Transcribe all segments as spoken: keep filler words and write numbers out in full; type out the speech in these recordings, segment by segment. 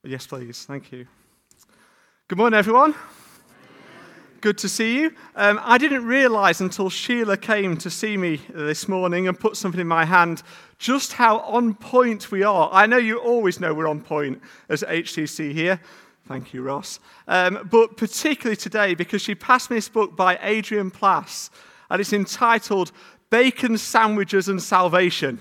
Yes, please. Thank you. Good morning, everyone. Good to see you. Um, I didn't realise until Sheila came to see me this morning and put something in my hand just how on point we are. I know you always know we're on point as H T C here. Thank you, Ross. Um, but particularly today, because she passed me this book by Adrian Plass, and it's entitled Bacon Sandwiches and Salvation.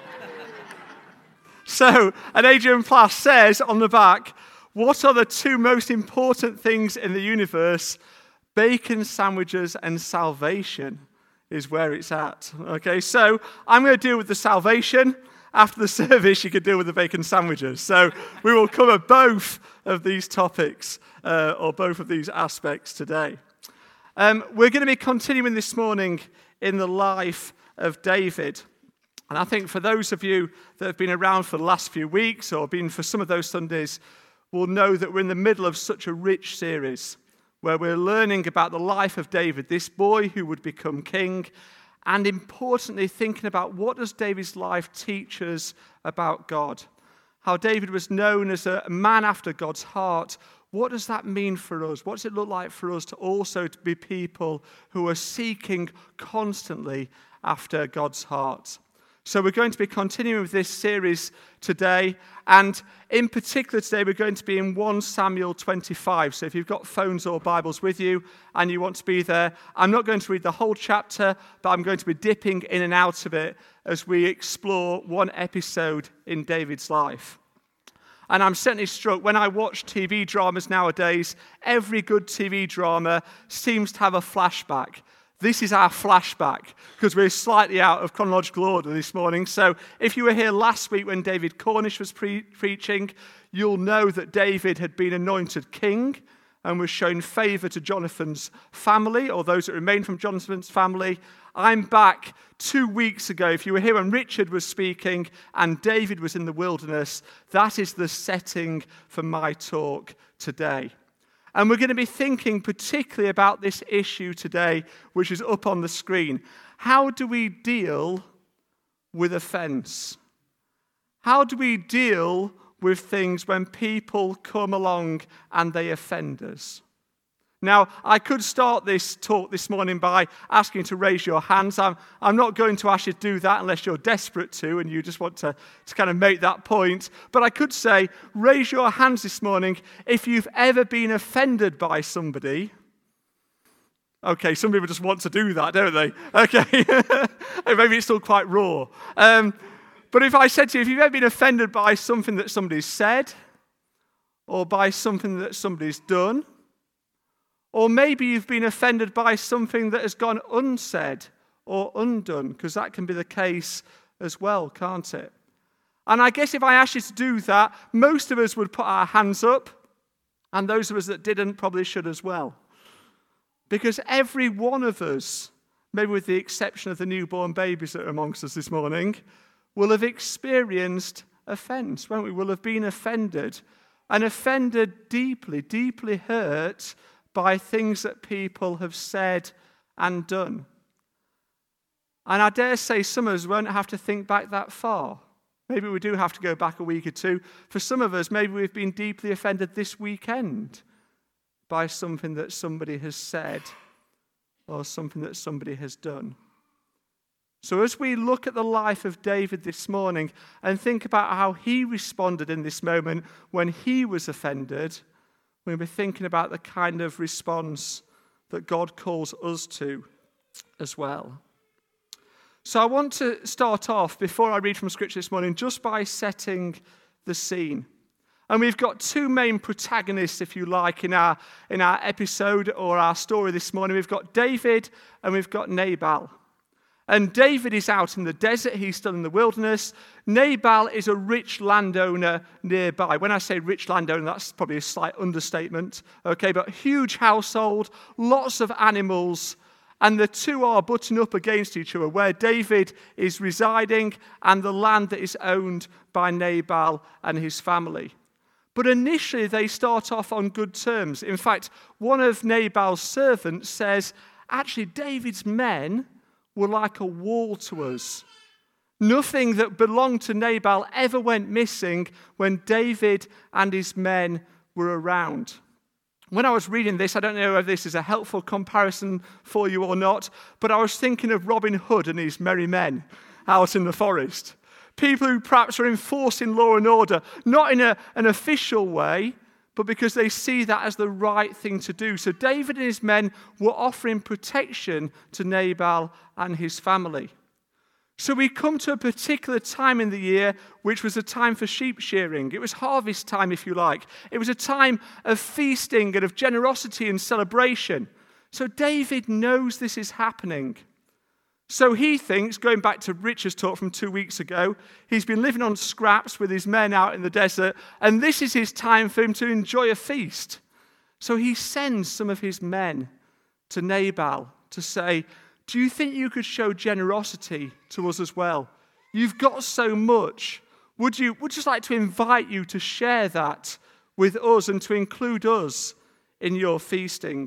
So, and Adrian Plass says on the back, what are the two most important things in the universe? Bacon sandwiches and salvation is where it's at. Okay, so I'm going to deal with the salvation. After the service, you could deal with the bacon sandwiches. So we will cover both of these topics, uh, or both of these aspects today. Um, we're going to be continuing this morning in the life of David. And I think for those of you that have been around for the last few weeks or been for some of those Sundays will know that we're in the middle of such a rich series where we're learning about the life of David, this boy who would become king, and importantly thinking about what does David's life teach us about God. How David was known as a man after God's heart. What does that mean for us? What does it look like for us to also be people who are seeking constantly after God's heart? So we're going to be continuing with this series today, and in particular today we're going to be in First Samuel twenty-five. So if you've got phones or Bibles with you and you want to be there, I'm not going to read the whole chapter, but I'm going to be dipping in and out of it as we explore one episode in David's life. And I'm certainly struck, when I watch T V dramas nowadays, every good T V drama seems to have a flashback. This is our flashback, because we're slightly out of chronological order this morning. So if you were here last week when David Cornish was pre- preaching, you'll know that David had been anointed king and was shown favour to Jonathan's family, or those that remained from Jonathan's family. I'm back two weeks ago. If you were here when Richard was speaking and David was in the wilderness, that is the setting for my talk today. And we're going to be thinking particularly about this issue today, which is up on the screen. How do we deal with offense? How do we deal with things when people come along and they offend us? Now, I could start this talk this morning by asking you to raise your hands. I'm, I'm not going to ask you to do that unless you're desperate to and you just want to, to kind of make that point. But I could say, raise your hands this morning if you've ever been offended by somebody. Okay, some people just want to do that, don't they? Okay, maybe it's still quite raw. Um, but if I said to you, if you've ever been offended by something that somebody's said or by something that somebody's done, or maybe you've been offended by something that has gone unsaid or undone, because that can be the case as well, can't it? And I guess if I asked you to do that, most of us would put our hands up, and those of us that didn't probably should as well. Because every one of us, maybe with the exception of the newborn babies that are amongst us this morning, will have experienced offense, won't we? Will have been offended, and offended deeply, deeply hurt by things that people have said and done. And I dare say some of us won't have to think back that far. Maybe we do have to go back a week or two. For some of us, maybe we've been deeply offended this weekend by something that somebody has said or something that somebody has done. So as we look at the life of David this morning and think about how he responded in this moment when he was offended, we'll be thinking about the kind of response that God calls us to as well. So I want to start off, before I read from Scripture this morning, just by setting the scene. And we've got two main protagonists, if you like, in our, in our episode or our story this morning. We've got David and we've got Nabal. And David is out in the desert. He's still in the wilderness. Nabal is a rich landowner nearby. When I say rich landowner, that's probably a slight understatement. Okay, but huge household, lots of animals, and the two are butting up against each other, where David is residing and the land that is owned by Nabal and his family. But initially, they start off on good terms. In fact, one of Nabal's servants says, actually, David's men were like a wall to us. Nothing that belonged to Nabal ever went missing when David and his men were around. When I was reading this, I don't know if this is a helpful comparison for you or not, but I was thinking of Robin Hood and his merry men out in the forest. People who perhaps are enforcing law and order, not in a, an official way, but because they see that as the right thing to do. So David and his men were offering protection to Nabal and his family. So we come to a particular time in the year, which was a time for sheep shearing. It was harvest time, if you like. It was a time of feasting and of generosity and celebration. So David knows this is happening. So he thinks, going back to Richard's talk from two weeks ago, he's been living on scraps with his men out in the desert, and this is his time for him to enjoy a feast. So he sends some of his men to Nabal to say, do you think you could show generosity to us as well? You've got so much. Would you, we'd just like to invite you to share that with us and to include us in your feasting.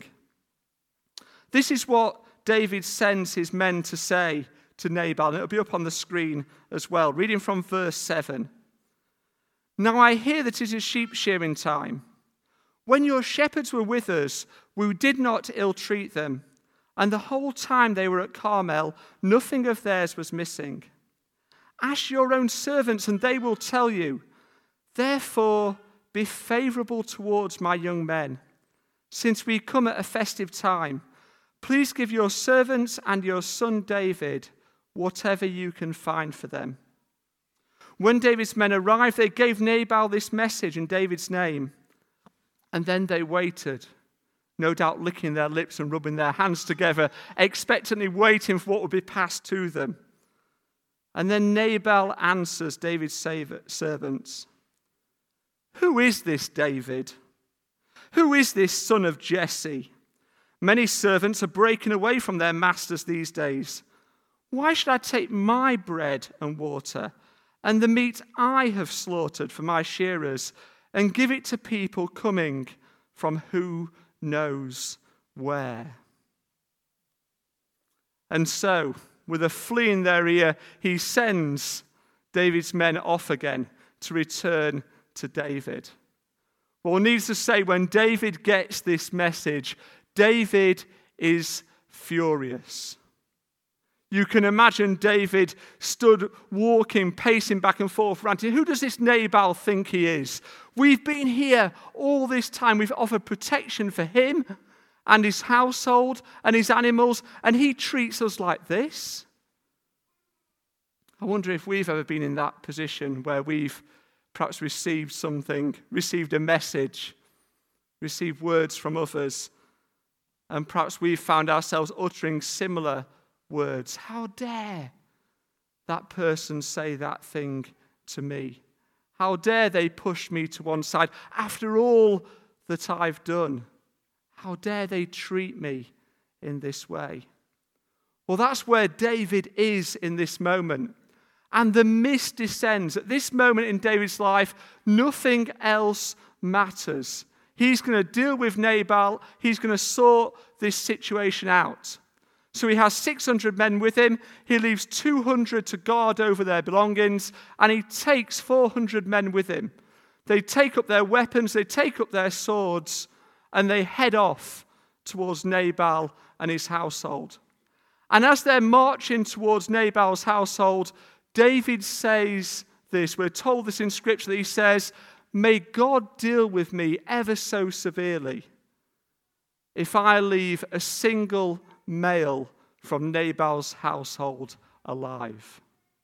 This is what David sends his men to say to Nabal, and it'll be up on the screen as well. Reading from verse seven. Now I hear that it is sheep shearing time. When your shepherds were with us, we did not ill-treat them. And the whole time they were at Carmel, nothing of theirs was missing. Ask your own servants, and they will tell you. Therefore, be favorable towards my young men. Since we come at a festive time, please give your servants and your son David whatever you can find for them. When David's men arrived, they gave Nabal this message in David's name. And then they waited, no doubt licking their lips and rubbing their hands together, expectantly waiting for what would be passed to them. And then Nabal answers David's servants, who is this David? Who is this son of Jesse? Many servants are breaking away from their masters these days. Why should I take my bread and water and the meat I have slaughtered for my shearers and give it to people coming from who knows where? And so, with a flea in their ear, he sends David's men off again to return to David. Well, needless to say, when David gets this message, David is furious. You can imagine David stood walking, pacing back and forth, ranting, who does this Nabal think he is? We've been here all this time. We've offered protection for him and his household and his animals, and he treats us like this. I wonder if we've ever been in that position where we've perhaps received something, received a message, received words from others, and perhaps we've found ourselves uttering similar words. How dare that person say that thing to me? How dare they push me to one side after all that I've done? How dare they treat me in this way? Well, that's where David is in this moment. And the mist descends. At this moment in David's life, nothing else matters. He's going to deal with Nabal. He's going to sort this situation out. So he has six hundred men with him. He leaves two hundred to guard over their belongings. And he takes four hundred men with him. They take up their weapons. They take up their swords. And they head off towards Nabal and his household. And as they're marching towards Nabal's household, David says this. We're told this in Scripture that he says, may God deal with me ever so severely if I leave a single male from Nabal's household alive.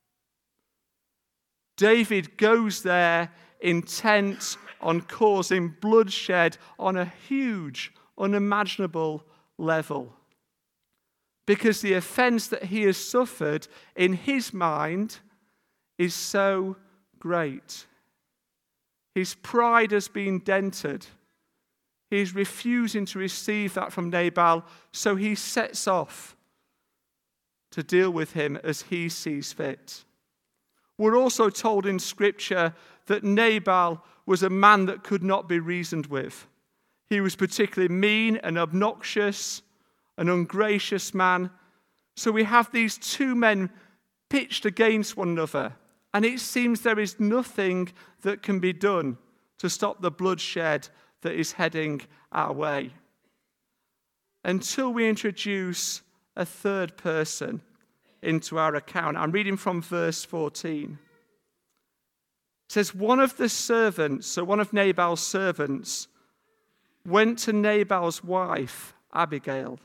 David goes there intent on causing bloodshed on a huge, unimaginable level. Because the offense that he has suffered in his mind is so great. His pride has been dented. He is refusing to receive that from Nabal, so he sets off to deal with him as he sees fit. We're also told in Scripture that Nabal was a man that could not be reasoned with. He was particularly mean and obnoxious, an ungracious man. So we have these two men pitched against one another, and it seems there is nothing that can be done to stop the bloodshed that is heading our way, until we introduce a third person into our account. I'm reading from verse fourteen. It says, one of the servants, so one of Nabal's servants, went to Nabal's wife, Abigail.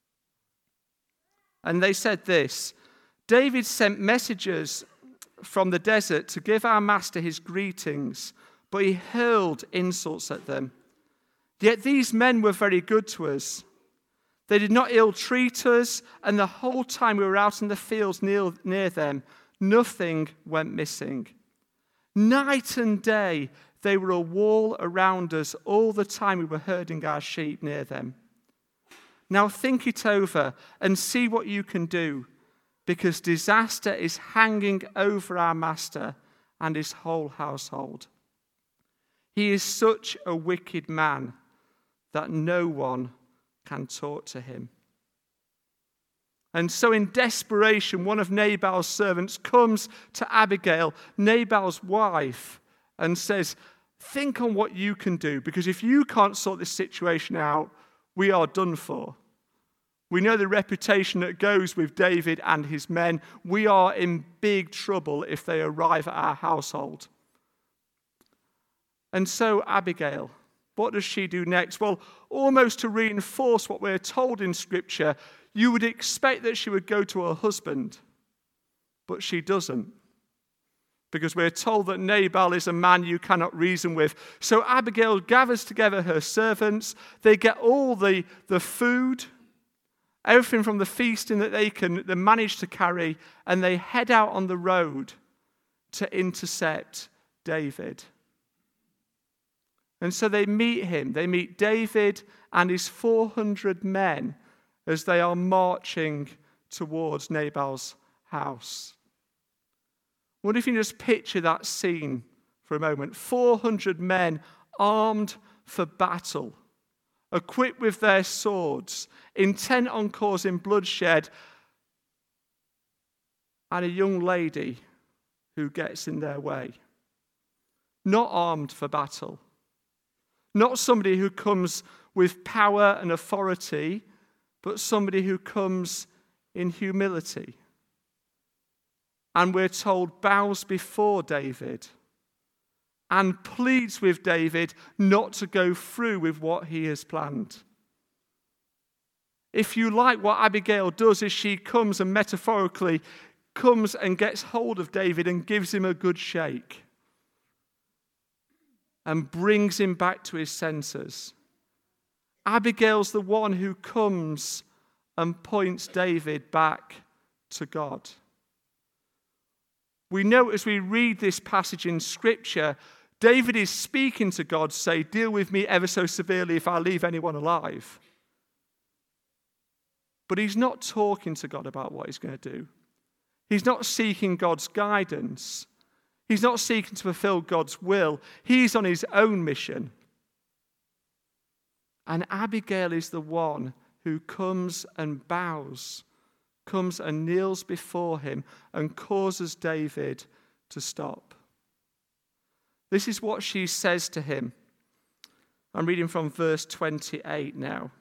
And they said this, David sent messengers from the desert to give our master his greetings, but he hurled insults at them. Yet these men were very good to us. They did not ill-treat us, and the whole time we were out in the fields near, near them, nothing went missing. Night and day, they were a wall around us all the time we were herding our sheep near them. Now think it over and see what you can do, because disaster is hanging over our master and his whole household. He is such a wicked man that no one can talk to him. And so in desperation, one of Nabal's servants comes to Abigail, Nabal's wife, and says, think on what you can do, because if you can't sort this situation out, we are done for. We know the reputation that goes with David and his men. We are in big trouble if they arrive at our household. And so Abigail, what does she do next? Well, almost to reinforce what we're told in Scripture, you would expect that she would go to her husband, but she doesn't, because we're told that Nabal is a man you cannot reason with. So Abigail gathers together her servants. They get all the, the food, everything from the feasting that they can they manage to carry, and they head out on the road to intercept David. And so they meet him. They meet David and his four hundred men as they are marching towards Nabal's house. What if you just picture that scene for a moment? four hundred men armed for battle, equipped with their swords, intent on causing bloodshed, and a young lady who gets in their way. Not armed for battle. Not somebody who comes with power and authority, but somebody who comes in humility. And we're told bows before David and pleads with David not to go through with what he has planned. If you like, what Abigail does is she comes and metaphorically comes and gets hold of David and gives him a good shake and brings him back to his senses. Abigail's the one who comes and points David back to God. We know as we read this passage in Scripture, David is speaking to God, say, deal with me ever so severely if I leave anyone alive. But he's not talking to God about what he's going to do. He's not seeking God's guidance. He's not seeking to fulfill God's will. He's on his own mission. And Abigail is the one who comes and bows, comes and kneels before him and causes David to stop. This is what she says to him. I'm reading from verse twenty-eight now.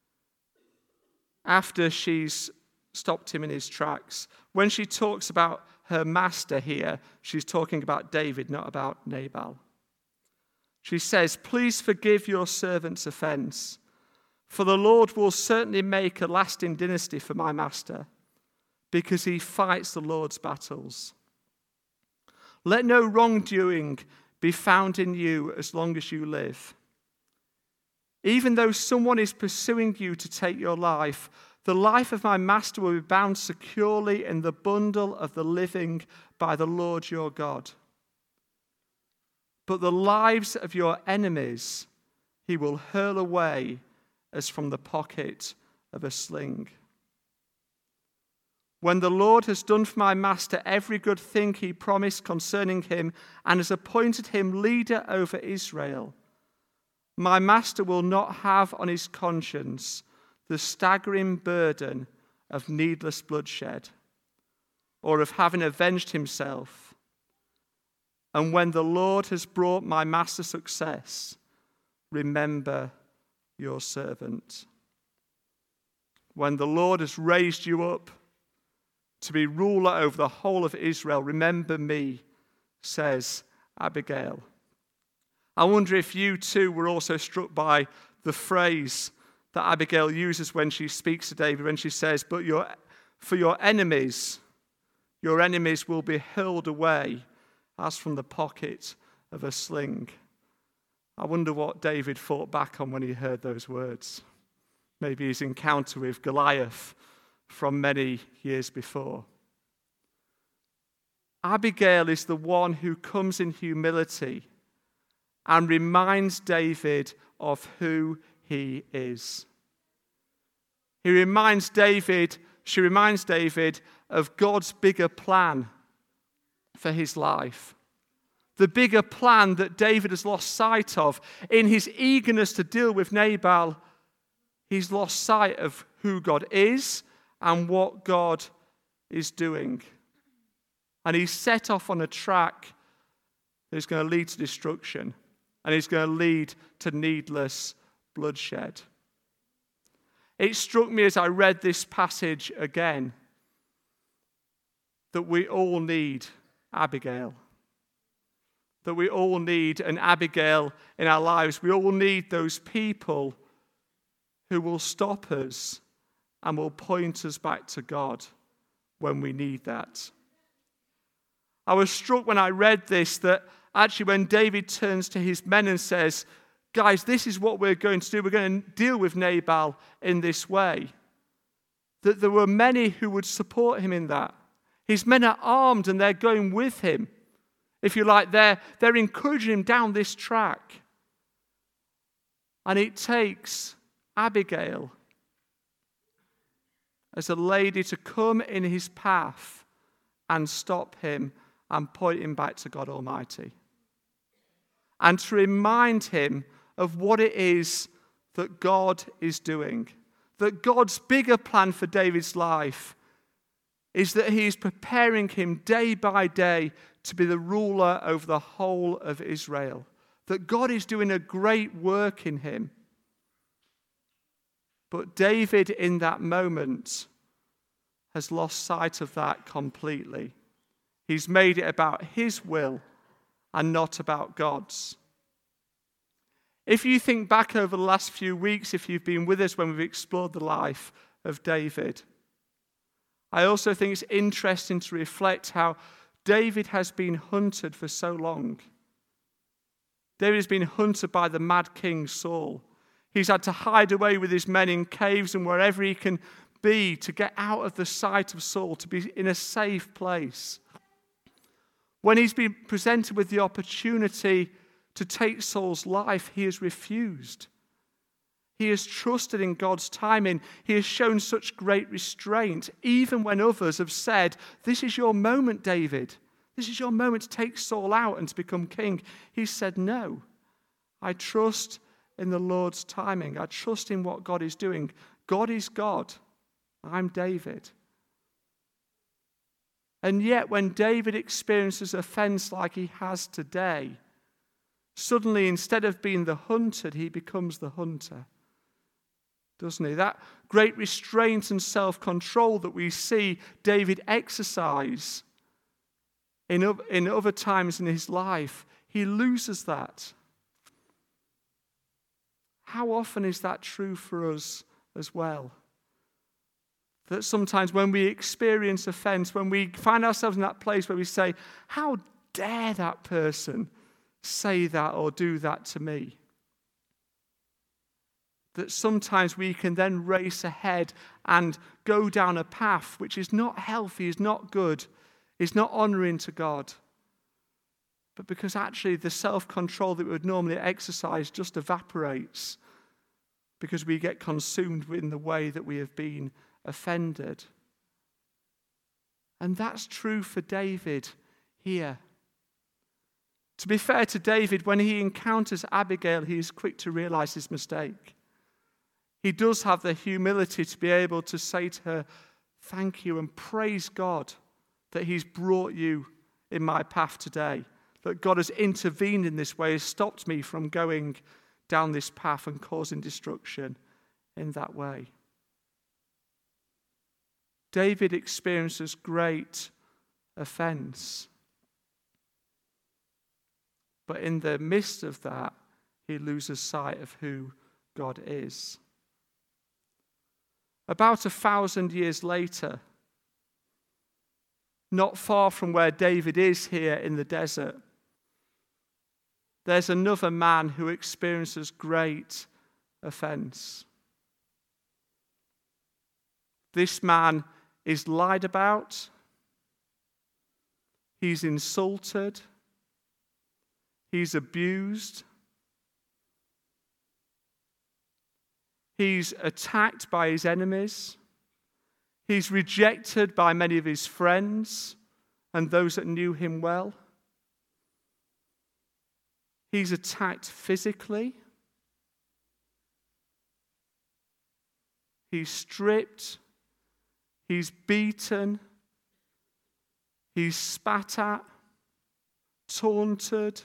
After she's stopped him in his tracks, when she talks about her master here, she's talking about David, not about Nabal. She says, please forgive your servant's offense, for the Lord will certainly make a lasting dynasty for my master, because he fights the Lord's battles. Let no wrongdoing be found in you as long as you live. Even though someone is pursuing you to take your life, the life of my master will be bound securely in the bundle of the living by the Lord your God. But the lives of your enemies he will hurl away as from the pocket of a sling. When the Lord has done for my master every good thing he promised concerning him and has appointed him leader over Israel, my master will not have on his conscience the staggering burden of needless bloodshed, or of having avenged himself. And when the Lord has brought my master success, remember your servant. When the Lord has raised you up to be ruler over the whole of Israel, remember me, says Abigail. I wonder if you too were also struck by the phrase that Abigail uses when she speaks to David, when she says, but your, for your enemies, your enemies will be hurled away as from the pocket of a sling. I wonder what David thought back on when he heard those words. Maybe his encounter with Goliath from many years before. Abigail is the one who comes in humility and reminds David of who he is. He reminds David, she reminds David of God's bigger plan for his life. The bigger plan that David has lost sight of. In his eagerness to deal with Nabal, he's lost sight of who God is and what God is doing. And he's set off on a track that is going to lead to destruction. And is going to lead to needless bloodshed. It struck me as I read this passage again that we all need Abigail. That we all need an Abigail in our lives. We all need those people who will stop us and will point us back to God when we need that. I was struck when I read this that actually when David turns to his men and says, guys, this is what we're going to do. We're going to deal with Nabal in this way. That there were many who would support him in that. His men are armed and they're going with him. If you like, they're, they're encouraging him down this track. And it takes Abigail as a lady to come in his path and stop him and point him back to God Almighty. And to remind him of what it is that God is doing. That God's bigger plan for David's life is that he is preparing him day by day to be the ruler over the whole of Israel. That God is doing a great work in him. But David, in that moment, has lost sight of that completely. He's made it about his will and not about God's. If you think back over the last few weeks, if you've been with us when we've explored the life of David, I also think it's interesting to reflect how David has been hunted for so long. David has been hunted by the mad king Saul. He's had to hide away with his men in caves and wherever he can be to get out of the sight of Saul, to be in a safe place. When he's been presented with the opportunity to take Saul's life, he has refused. He has trusted in God's timing. He has shown such great restraint, even when others have said, this is your moment, David. This is your moment to take Saul out and to become king. He said, no, I trust in the Lord's timing. I trust in what God is doing. God is God. I'm David. And yet when David experiences offense like he has today, suddenly instead of being the hunted, he becomes the hunter. Doesn't he? That great restraint and self-control that we see David exercise in, in other times in his life, he loses that. How often is that true for us as well? That sometimes when we experience offense, when we find ourselves in that place where we say, how dare that person say that or do that to me? That sometimes we can then race ahead and go down a path which is not healthy, is not good, is not honoring to God. But because actually the self-control that we would normally exercise just evaporates because we get consumed in the way that we have been offended. And that's true for David here. To be fair to David, when he encounters Abigail, he is quick to realize his mistake. He does have the humility to be able to say to her, thank you and praise God that he's brought you in my path today, that God has intervened in this way, has stopped me from going down this path and causing destruction in that way. David experiences great offense. But in the midst of that, he loses sight of who God is. About a thousand years later, not far from where David is here in the desert, there's another man who experiences great offense. This man is lied about, he's insulted, he's abused, he's attacked by his enemies, he's rejected by many of his friends and those that knew him well. He's attacked physically. He's stripped. He's beaten. He's spat at, taunted,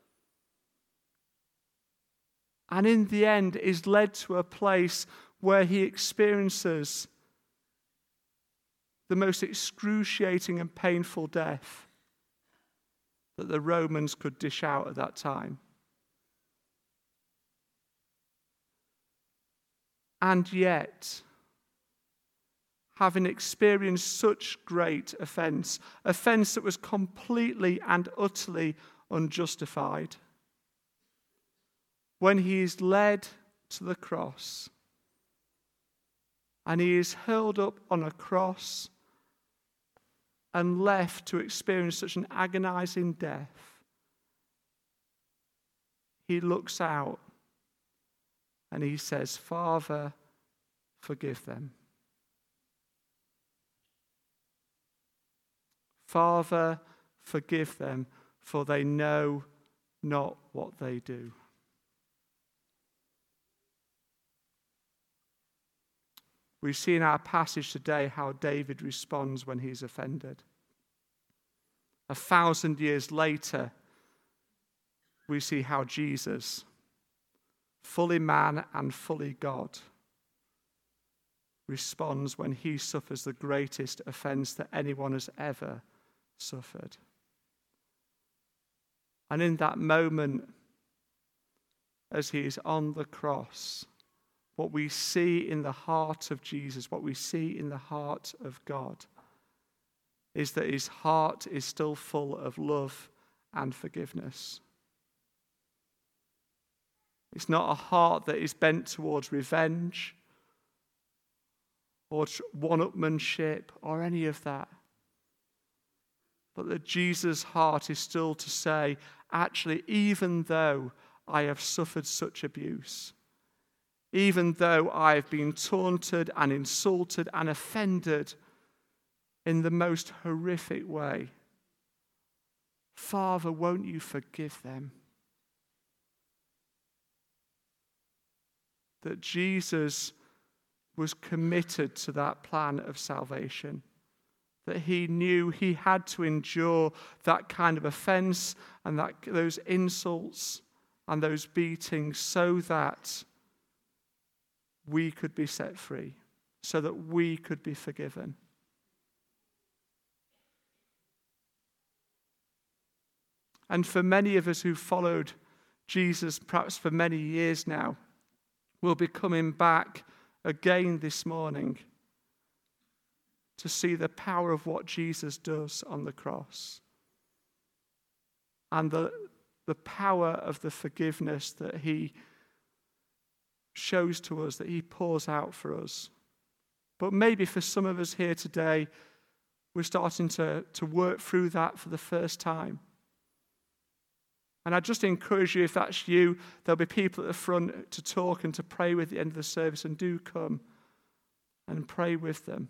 and in the end is led to a place where he experiences the most excruciating and painful death that the Romans could dish out at that time. And yet, having experienced such great offense, offense that was completely and utterly unjustified, when he is led to the cross and he is hurled up on a cross and left to experience such an agonizing death, he looks out and he says, "Father, forgive them. Father, forgive them, for they know not what they do." We see in our passage today how David responds when he's offended. A thousand years later, we see how Jesus, fully man and fully God, responds when he suffers the greatest offense that anyone has ever suffered. And in that moment, as he is on the cross, what we see in the heart of Jesus, what we see in the heart of God, is that his heart is still full of love and forgiveness. It's not a heart that is bent towards revenge or one-upmanship or any of that. But that Jesus' heart is still to say, actually, even though I have suffered such abuse, even though I have been taunted and insulted and offended in the most horrific way, Father, won't you forgive them? That Jesus was committed to that plan of salvation, that he knew he had to endure that kind of offense and that those insults and those beatings so that we could be set free, so that we could be forgiven. And for many of us who followed Jesus perhaps for many years now, we'll be coming back again this morning to see the power of what Jesus does on the cross and the, the power of the forgiveness that he shows to us, that he pours out for us. But maybe for some of us here today, we're starting to, to work through that for the first time. And I just encourage you, if that's you, there'll be people at the front to talk and to pray with at the end of the service, and do come and pray with them.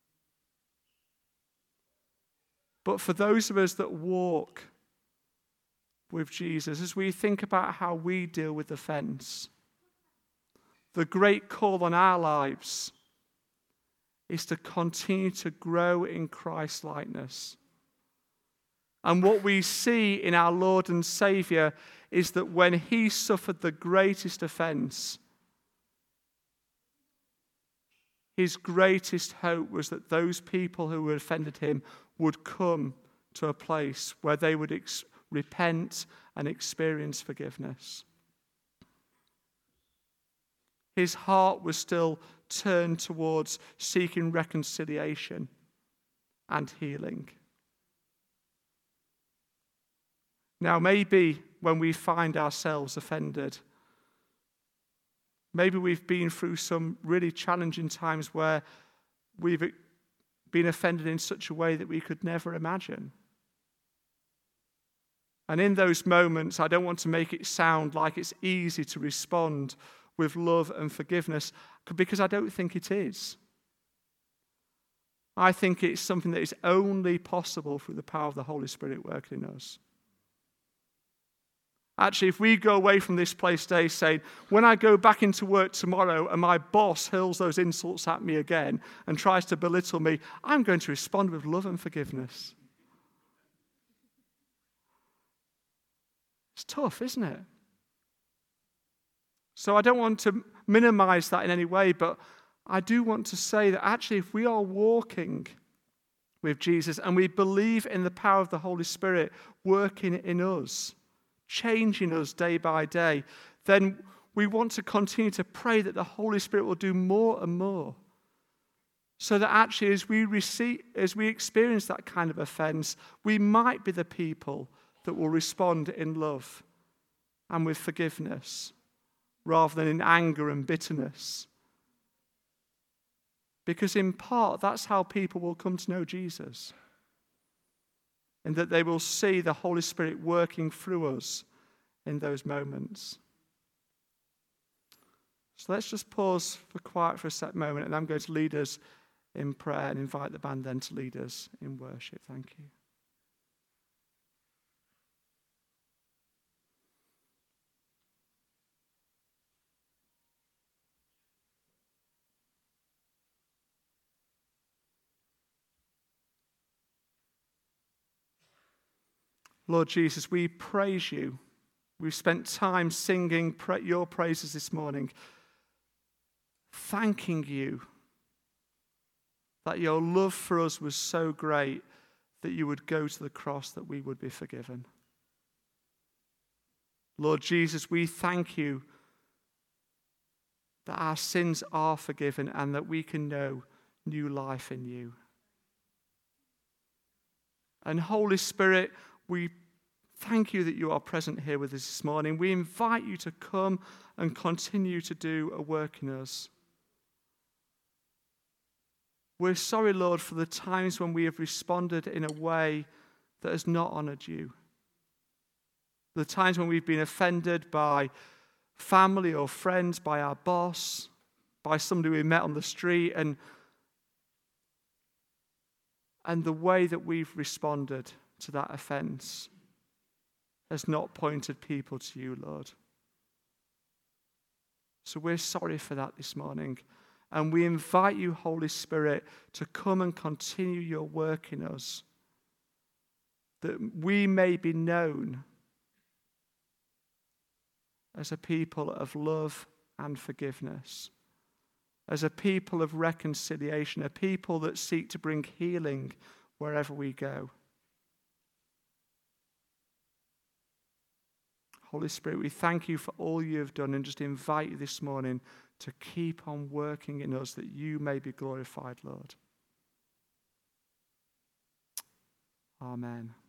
But for those of us that walk with Jesus, as we think about how we deal with offense, the great call on our lives is to continue to grow in Christ-likeness, And what we see in our Lord and Saviour is that when he suffered the greatest offence, his greatest hope was that those people who had offended him would come to a place where they would ex- repent and experience forgiveness. His heart was still turned towards seeking reconciliation and healing. Now, maybe when we find ourselves offended, maybe we've been through some really challenging times where we've been offended in such a way that we could never imagine. And in those moments, I don't want to make it sound like it's easy to respond with love and forgiveness, because I don't think it is. I think it's something that is only possible through the power of the Holy Spirit working in us. Actually, if we go away from this place today saying, when I go back into work tomorrow and my boss hurls those insults at me again and tries to belittle me, I'm going to respond with love and forgiveness. It's tough, isn't it? So I don't want to minimize that in any way, but I do want to say that actually if we are walking with Jesus and we believe in the power of the Holy Spirit working in us, changing us day by day, then we want to continue to pray that the Holy Spirit will do more and more. So that actually as we receive, as we experience that kind of offense, we might be the people that will respond in love and with forgiveness, rather than in anger and bitterness. Because in part, that's how people will come to know Jesus. And that they will see the Holy Spirit working through us in those moments. So let's just pause for quiet for a sec moment, and I'm going to lead us in prayer and invite the band then to lead us in worship. Thank you. Lord Jesus, we praise you. We've spent time singing your praises this morning, thanking you that your love for us was so great that you would go to the cross that we would be forgiven. Lord Jesus, we thank you that our sins are forgiven and that we can know new life in you. And Holy Spirit, we thank you that you are present here with us this morning. We invite you to come and continue to do a work in us. We're sorry, Lord, for the times when we have responded in a way that has not honored you. The times when we've been offended by family or friends, by our boss, by somebody we met on the street, and, and the way that we've responded to that offense has not pointed people to you, Lord. So we're sorry for that this morning. And we invite you, Holy Spirit, to come and continue your work in us, that we may be known as a people of love and forgiveness, as a people of reconciliation, a people that seek to bring healing wherever we go. Holy Spirit, we thank you for all you have done and just invite you this morning to keep on working in us that you may be glorified, Lord. Amen.